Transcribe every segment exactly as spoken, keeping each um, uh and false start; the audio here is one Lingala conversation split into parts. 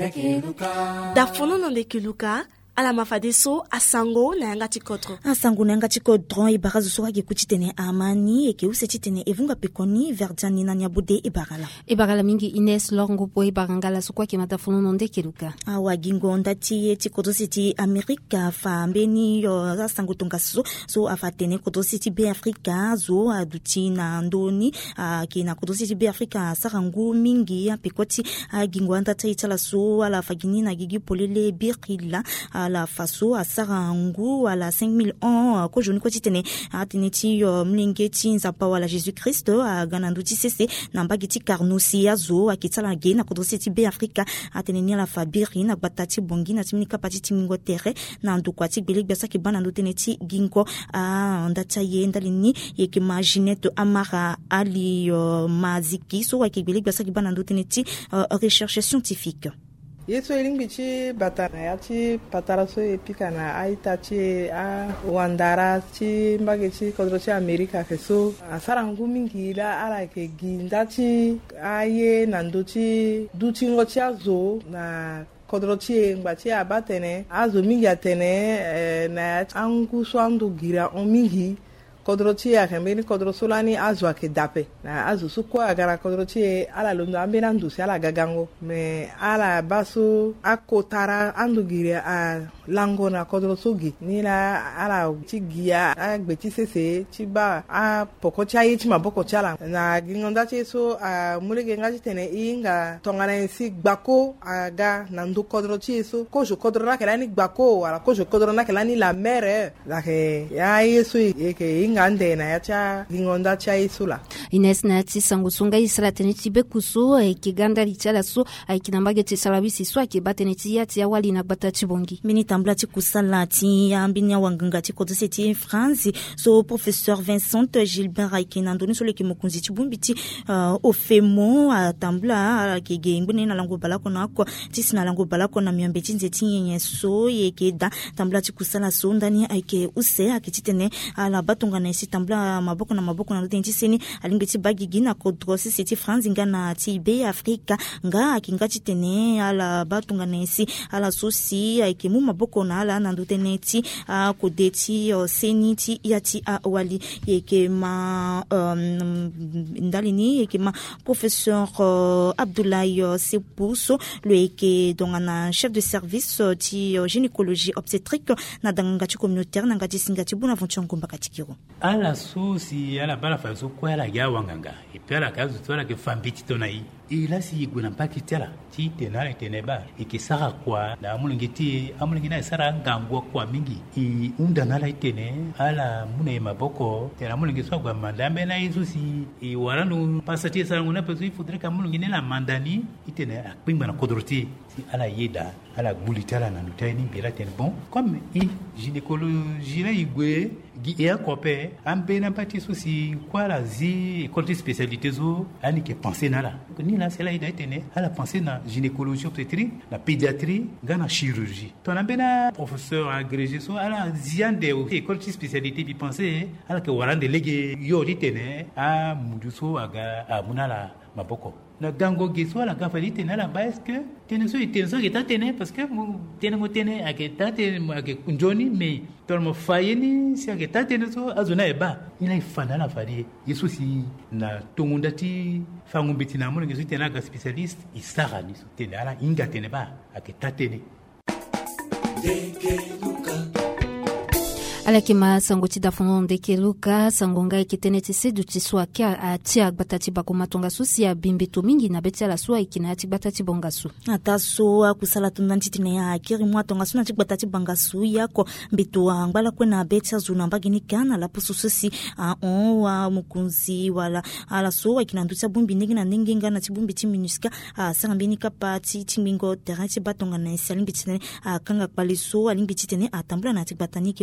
dafono nande kiluka ala mafade so asango na yanga tikotro asango na yanga tikodron ibarazo so hage kuchitene amani eke usechitene evunga pekoni verdiani na nyabude ibarala ibarala mingi Ines Longo po ibarangala so kwa kimata fono nande kiluka awa gingo ndati tikodo city America fa mbeni yo asango tonga so so afatene kodo city be Africa zo aduti na ndoni kina kodo city be Africa sarangu mingi pekoti gingo ndata itala so ala fagini na gigi polele birila la faso a sarangu à la cinq mille ans ko joni ko titene atineti mlingeti nzapa wala Jésus Christ a gananduti cc na mbagiti karnusi yazo akitsala gena ko dositi be Africa ateneni la fabiri na batati bongi na timini kapatiti mingo terre na ndukwati bilik besa ki bana nduteneti gingo a ndata yenda lini yeke maginette amara ali uh, maziki so waki bilik besa ki bana nduteneti uh, recherche scientifique. Yeso ilimbichi batana yachi pataraso epika na aita chi a wandara chi mbagechi kodrochi Amerika feso asarangu mingi la ala ke gindachi aye nandochi duchi ngochi azo na kodrochi ngbachi abatene azo mingi atene eh, na angu so andu gira on mingi kodrochi ya kembeni kodrosolani azwa ke dape na azu sukwa agara kodrochi ala londo ambena ndusi ala gagango me ala baso akotara andugire a lango na kodrosogi nila ala chigia agbeti sese chiba a pokocha yichi maboko chala na gingonda cheso a mulege ngaji tene inga tongana ensi gbako aga na ndu kodrochi so kojo kodrona kelani gbako ala kojo kodrona kelani la mere la ke ya yeso yeke ngande na yacha gingonda cha isula Ines na ti sangusunga israteni tibe kusu ikiganda lichala su ikinambage ti salabisi su akibate ti yati ya wali na batati bongi mini tambla ti kusala ti ambinya wanganga ti kodose ti France so professeur Vincent Gilbert Aikinandoni so leki mokunzi ti bumbiti uh, ofemo atambla kege ngune na lango balako na ko ti sina lango balako na miambe ti nzeti nyenye so yekeda tambla ti kusala so ndani aike use akititene ala batunga na isi tambla maboko na maboko na ndenti seni alingeti bagigi na kodrosi siti France ngana ti be Afrika nga akingati tene ala batunga na isi ala sosi aike mu maboko na ala na nduteneti a kodeti seni ti yati a wali yeke ma um, ndalini yeke ma professeur uh, Abdoulaye uh, Sepouso le yeke dongana chef de service uh, ti uh, gynécologie obstétrique na dangati communautaire na ngati singati Bonaventure Ngomba Katikiro ala susi ala bala faso kwa la ya wanganga ipela kazu tola ke fambiti tonai ila si guna pakitela ti tenala teneba ikisara kwa na mulungiti amulungina sara ngangwa kwa mingi i unda nala itene ala mune maboko tena mulungi so kwa mandambe na isusi i waranu pasati sara nguna pesu ifudre ka mulungine la mandani itene akpingba na kodroti si ala yeda ala bulitala na nutaini bila ten bon comme i gynécologie la igwe gi e akope ambena pati susi kwa la zi école spécialité zo ani ke penser nala ni la c'est là il a été né à la pensée na gynécologie obstétrique la pédiatrie gana chirurgie ton ambena professeur agrégé so ala ziande école spécialité bi penser ala ke warande lege yo litene a muduso aga a munala maboko na gango geso la gafali tene la ba est-ce que tene so tene so eta tene parce que tene mo tene aketa tene ake njoni mais tolmo fayeni si aketa tene so azuna eba ila ifana la fali yesu si na tongundati fangu bitina mo ngeso tene ga spécialiste isara ni so tene ala inga tene ba aketa tene alaki ma sango ti dafono ndeke luka sango ngai kitene ti sedu ti sua kia a tia batati bako matonga susi ya bimbeto mingi na beti ala sua ikina ti batati bongasu ata so akusala tundanti tine ya kiri mwatonga suna ti batati bangasu yako mbeto angala kwena beti azuna mbagini kana la pusu susi a on wa mukunzi wala ala so ikina ndutia bumbi ndenge na ndenge ngana ti bumbi ti minuska a sangambini kapati ti mingo terrain ti batonga na isi alimbi tine a kanga kwali so alimbi tine a tambula na ti bataniki masangu na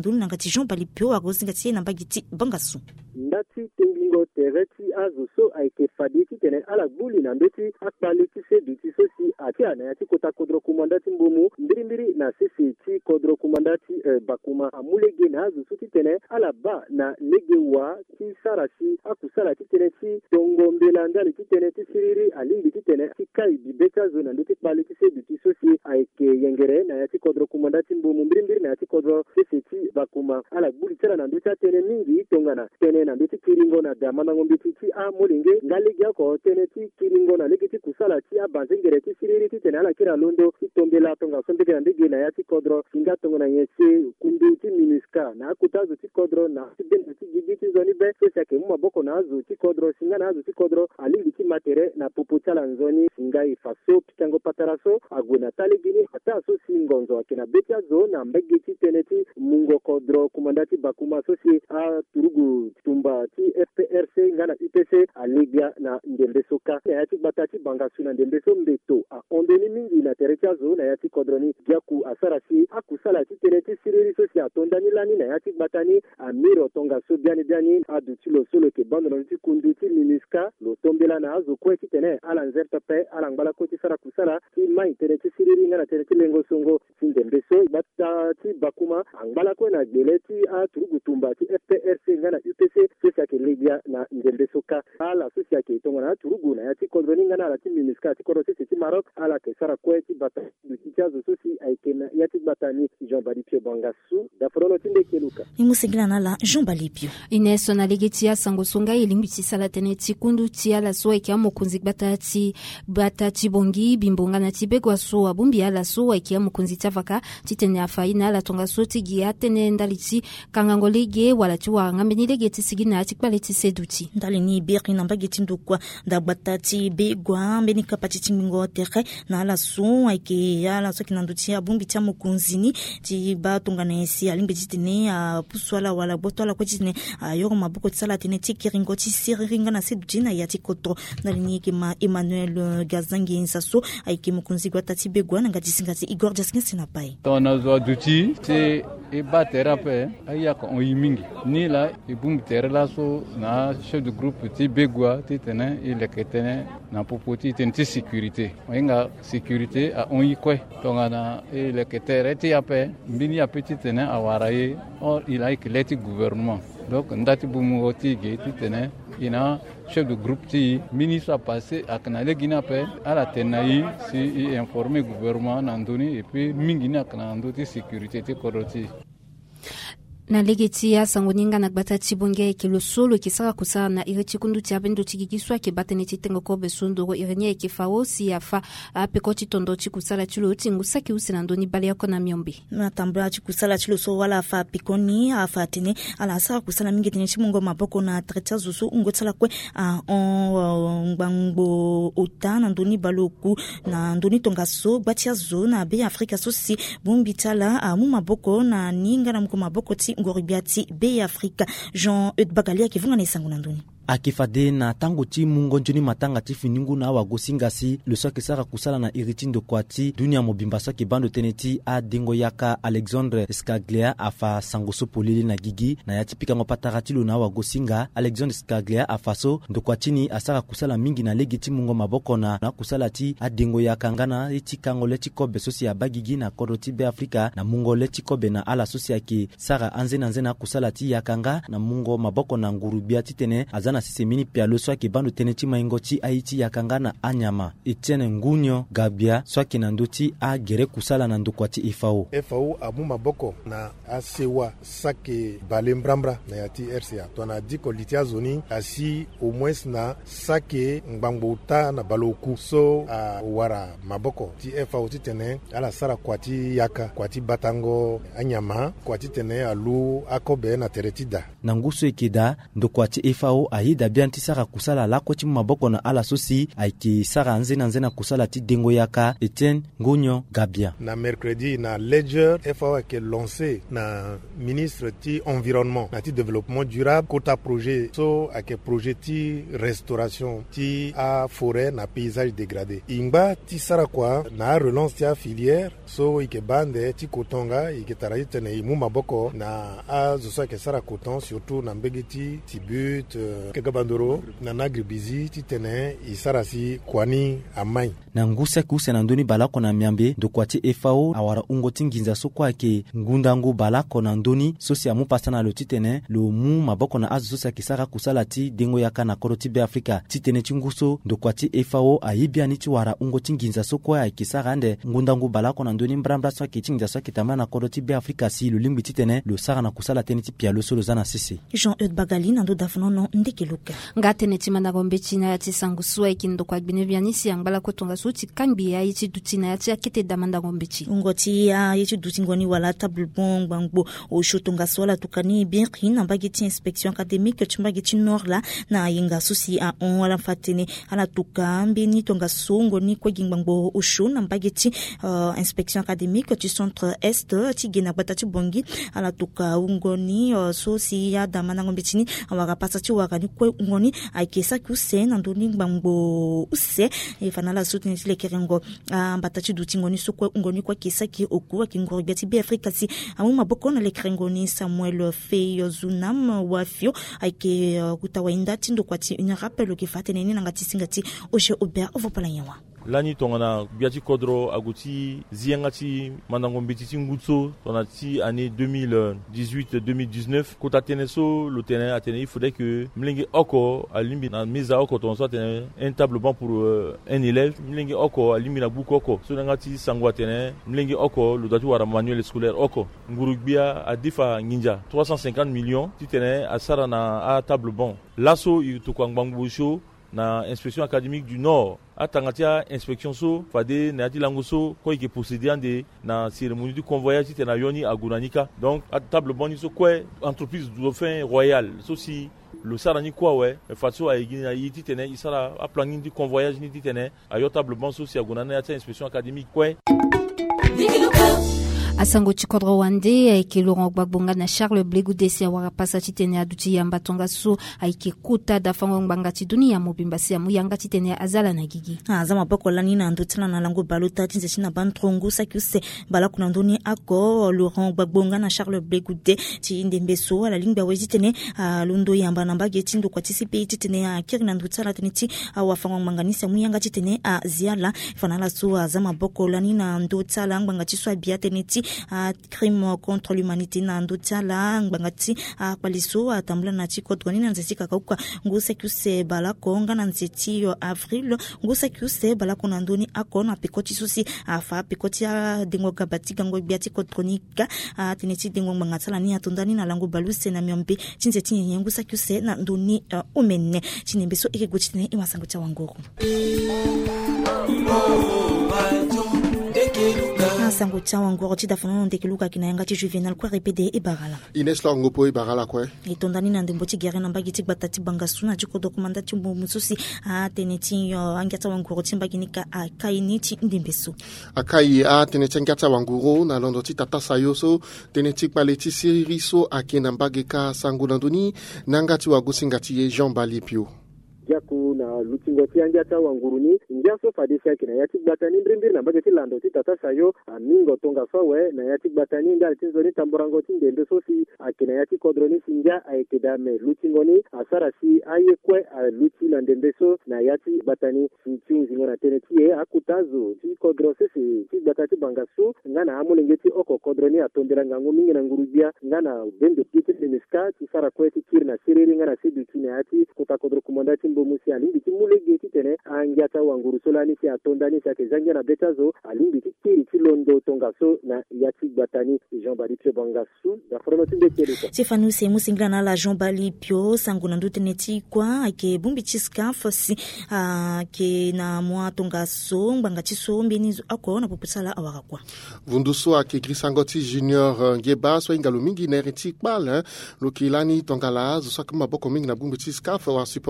nanduni nangati Jean Balipio agosingatie nambagiti bangasu ndati tengingo tereti azo so aike faditi tene ala buli na ndoti akbaliti se duti sosi ati ana yati kota kodro kumandati mbomu mbiri mbiri na sisi ti kodro kumandati eh, bakuma amulege na azo suti tene ala ba na legewa ti sarasi akusala ti tene ti tongo mbelanda ti tene ti siriri alingi ti tene ti kai bibeta zo na ndoti baliti se duti sosi aike yengere na yati kodro kumandati mbomu mbiri mbiri na yati kodro sisi ti bakuma ala buli tera na ndoti tene mingi tongana tene na ndoti kiringo na damana ngombe ti a molenge ngalegi ko tene ti kiringo na legiti kusala ti abanzengere ti siriri ti tene ala kira londo ti tombela tonga sombege na ndege na yati kodro singa tongo na yese kundu ti minuska na kutazo ti kodro na ti ben ti gigi ti zoni be so sake mu maboko na azu ti kodro singa na azu ti kodro alingi ti matere na popotala nzoni singa ifaso pitango pataraso aguna talegini ata so singonzo akina betia zo na mbege ti tene ti mungo kodro kumandati bakuma so si a turugu tumba ti F P R C ngana U P C aligia na ndembe soka na yati batati bangasu na ndembe so mbeto a ondeni mingi na terecha zo na yati kodroni jaku asarasi akusala ti tereti siriri so si atondani lani na yati batani amiro tonga so biani biani adu tilo solo ke bando na ti kundu ti miniska lo tombela na azo kwe ti tene ala nzerta pe ala ngala ko ti sara kusala ti mai tereti siriri ngana tereti lengo songo ti ndembe so bata ti bakuma angala ko na gele ti a turugu tumba ti F P R C ngana U P C so si libya na ndembe soka ala so si ake tonga na turugu na yati kodroni ngana ala ti miniska ti kodro ti ti Maroc ala ke sara kwe ti bata du ti chazo so si aike na yati batani Jean Balipio bangasu da frono tinde keluka imusengila na la Jean Balipio ineso na legetia sangosunga ilingiti sala tene ti kundu ti ala so eke amokunzi batati batati bongi bimbonga na ti begwa so abumbi ala so eke amokunzi tavaka ti tene afaina ala tonga so ti gia tene ndaliti kangangolege wala ti wa ngambeni legeti sigina ti kbaleti seduti ndali ni beri na mbageti ndukwa da batati begwa mbeni kapati mingo tere na ala so eke ala so kinanduti abumbi ti amokunzini ti batonga na esi alimbe ti tene a puswala wala botwala ko ti tene ayoro mabuko ti sala tene ti kiringo ti siriringa na seduti na yati koto ndali ni ke ma Emmanuel Gazangi nsaso aike mokunzi gwa tati begwa na ngati singati Igor Jaskin sinapai tona zo duti te e batera pe aya ko yimingi ni la e bum terla so na chef de groupe ti begwa ti tene ile ketene na popoti ti ti sécurité wenga sécurité a on yikwe tonga na ile ketere ti ape mbini a petit tene awaraye or il a éclairé gouvernement donc ndati bumu oti ge ti tene ina chef de groupe ti ministre a passé à kanale gina pe ala tenayi si informer gouvernement nandoni et puis mingina kana ndoti sécurité ti koroti na legeti ya sangoninga na batati bonge ke lo solo ke saka kusana na ireti kundu ti abendo ti gigiswa ke batene ti tengo ko besundoro irenya ke fawo si afa ape ko ti tondo ti kusala ti lo ti ngusa ki usina ndoni bale yako na miombe na tambla ti kusala ti lo so wala afa pikoni afa tene ala saka kusala mingi tene ti mungo maboko na treta zusu ungo tsala kwe a on ngbango ota na ndoni baloku na ndoni tonga so batia zo na be Afrika so si bumbi tala a mu maboko na ninga na mko maboko ti ngoribiati be Afrika Jean Eudbagalia ki vunga na isangu na ndoni akifade na tango ti mungo njoni matanga ti finingu na wagosingasi le soki sara kusala na iritindo kwati dunia mobimba soki bando teneti a dingo yaka Alexandre Scaglia afa sangoso polili na gigi na yati pika ngopatarati lo na wagosinga Alexandre Scaglia afaso ndokwatini asara kusala mingi na legi ti mungo maboko na na kusala ti a dingo yaka ngana iti kango leti kobe sosi ya bagigi na koroti be Afrika na mungo leti kobe na ala sosi yaki sara anze na nze na kusala ti yakanga na mungo maboko na ngurubia ti tene azana sisi mini pialo swaki bando teneti maingoti Haiti yakanga na anyama Etienne Ngunyo Gabia swaki na nduti a gere kusala na ndukwati ifao ifao abu maboko na asewa sake balembrambra na yati R C A tona diko litia zoni asi au moins na sake ngbangbuta na baloku so a wara maboko ti ifao ti tene ala sara kwati yaka kwati batango anyama kwati tene alu akobe na teretida na nguso ikida ndukwati ifao aida bianti sara kusala lako ti maboko na ala sosi aiki sara nzena nzena kusala ti dengo yaka Etienne Ngunyo Gabia na mercredi na Ledger F A O ke lancé na ministre ti environnement na ti développement durable kota projet so ake projet ti restauration ti a forêt na paysage dégradé ingba ti sara kwa na relance ti a filière so ike bande ti kotonga ike taraji tene imu maboko na na azo sa ke sara coton surtout na mbegeti tibut uh, kegabandoro na nagribizi titene isara si kwani amai na ngusa kuse na ndoni balako na miambe dokwati F A O awara ungoti nginza soko ake ngundangu balako na ndoni sosi amu pasana lo titene lo mu maboko na azo sosi kisara kusala ti dengo yaka na koroti be Afrika titene chinguso dokwati F A O ayibia ni chiwara ungoti nginza soko ake kisara ande ngundangu balako na ndoni mbrambra so ake chinginza so kitama na koroti be Afrika si lo limbi titene lo sara na kusala tene ti pia lo solo zana sisi Jean-Eudes Bagali na ndo dafnono ndekeluka ngatene timana gombe china ya tisanguswa ikindo kwa binevianisi yangbala kotonga suti kambi ya ichi dutina ya tia kete damanda gombe chi ngoti ya ichi dutingoni wala table bon bangbo o shotonga sola tukani bien na bageti inspection académique chimbageti nord la na yinga susi a on wala fatene ala tukambi ni tonga songo ni kwa gingbango o sho na bageti uh, inspection académique du centre est ti gena batati bongi ala tuka ungoni uh, sosi ya damanda gombe chini awaka pasati wakani kwa ngoni aikesa kuse na ndoni ngbango use e fanala sutini le kerengo batati dutingoni soko ngoni kwa kisa ki okuwa kingoro beti be Afrika si amu maboko na le kerengoni Samuel Feyo Zunam wafio aike uh, kutawainda tindo kwati une rappel ki fatene ni ngati singati oje Aubert ovopalanyawa lani tongana biati kodro aguti ziangati mandango mbiti ngutso tonati année deux mille dix-huit deux mille dix-neuf kota teneso le terrain atene il faudrait que mlingi oko alimbi na mise oko ton soit un table banc pour euh, un élève mlingi oko alimbi na buko oko so ngati sangwa tene mlingi oko le datu wara manuel scolaire oko ngurubia a difa ninja trois cent cinquante millions titene asara na a table banc lasso to kwangbangu show na inspection académique du nord atangatia inspection so fade na ati langoso ko ike procéder ande na cérémonie du convoyage tena yoni agunanika donc à table bon so quoi entreprise Dauphin Royal so si le sarani quoi ouais façon a igina yiti tena isara a planning du convoyage ni tena ayo table bon so si agunana ati inspection académique quoi asango chikodro wande aike Laurent Gbagbonga na Charles Blégou desi awara pasa titene aduti yamba tonga so aike kuta da fango ngangati dunia mobimba sia muyanga titene azala na gigi azama boko lani na ndutana na lango balota tinze china bantrongo sakuse bala kuna ndoni ako Laurent Gbagbonga na Charles Blégou de ti ndembeso ala lingba wezitene lundo yamba namba getindo kwa tisipe titene akiri na ndutala tiniti awa fango manganisa muyanga titene aziala fanala so azama boko lani na ndutala ngangati so biatene ti a crime contre l'humanité na ndotala ngangati a kwaliso atambula na chikodwani na nzesika kauka nguse kuse bala konga na nzeti yo avril nguse kuse bala kona ndoni akona pikoti susi afa pikoti ya dengo gabati gango biati kodronika a tineti dengo mangatala ni atondani na lango baluse na miombe chinzeti nyengusa kuse na ndoni uh, umene chinembeso ekegochine imasango cha wangoro sango chawa ngoro chida fono ndekiluka kinayanga chi juvenal kwa répéter ibarala Ines Longopo ibarala kwa itondani na ndembo chi gere namba giti batati bangasuna chiko dokumanda chumbo mususi a teneti yo angata wangoro chimba kinika akaini chi ndembeso akai a teneti angata wangoro na londo ti tata sayoso teneti paleti siriso akena mbageka sango landoni nangati wagusingati Jean Balipio jaku na lutingoti anjata wanguruni njaso fadisa kina yati batani ndrimbiri na bageti lando ti tata sayo amingo tonga sowe na yati batani nda tinzoni tamborango ti ndendo sosi akina yati kodroni sinja ayekedame lutingoni asara si ayekwe luti na ndembeso na yati batani sinchunzi ngona tenetie akutazo ti kodrose si ti batati bangasu ngana amulengeti oko kodroni atondera ngangu mingi na ngurujia ngana bendo kiti demiska ti sara kweti kirna siriri ngana sidu kina yati kutakodro kumandati musi alimbi timulege titene angiata wanguru solani si atondani sa kezangia na betazo alimbi tikiri tilondo tongaso na yati batani Jean Balipio bangasu da frono tinde kele Stefano se musingla na la Jean Balipio sanguna nduteneti kwa ake bumbi chiska fosi ke na mwa tongaso nganga chisombe nizo akona popusala awaka kwa vunduso ake Grisangoti Junior ngeba so ingalo mingi na retik bal lokilani tongala zo sakuma boko mingi na bumbi chiska wa supporter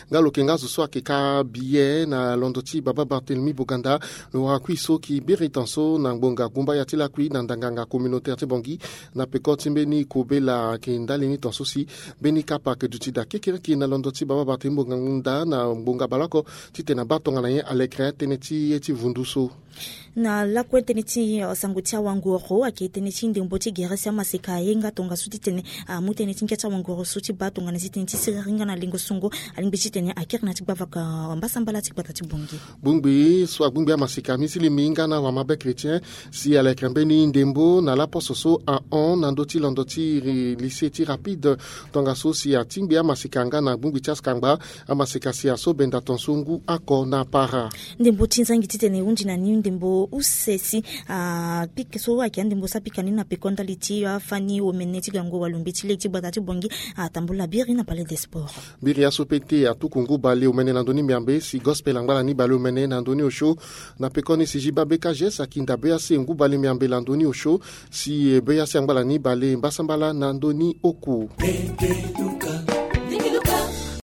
ngalo kenga zo akeka biye na londoti baba Barthélemy Boganda lo rakwiso ki biritanso na ngbonga gumba ya tila kui na ndanganga communautaire tibongi na pekoti mbeni kobela kindali ni tonsosi beni kapa ke dutida kekiriki na londoti baba Barthélemy Boganda na ngbonga balako titena batonga na ye alekre teneti eti vunduso na la kwenteneti uh, sangutia wangoro akiteneti ndemboti geresa maseka yenga tonga suti tene uh, muteneti nketa wangoro suti batonga na siteneti siringa na lingo sungo alingbichi tene akirna tikbavaka mbasambala tikbata tibongi bungbi so bungbi maseka misili minga na wamabe chrétien si alekrembeni ndembo na la pososo a on na ndoti londoti lycée ti rapide tonga so si atingbi masekanga na bungbi chaskanga amaseka si aso benda tonsungu ako na para ndembo tinzangi titene unji na ni ndembo usesi a uh, pike so waki ndembo sapika nina pekonda liti afani omeneti gango walumbiti leti badati bongi atambula biri na palais des sports biri asopete atukungu bale omene na ndoni miambe si gospel angala ni bale omene na ndoni osho na pekoni si jibabe kajes akinda be ase ngu bale miambe la ndoni osho si be ase angala ni bale mbasambala na ndoni oku.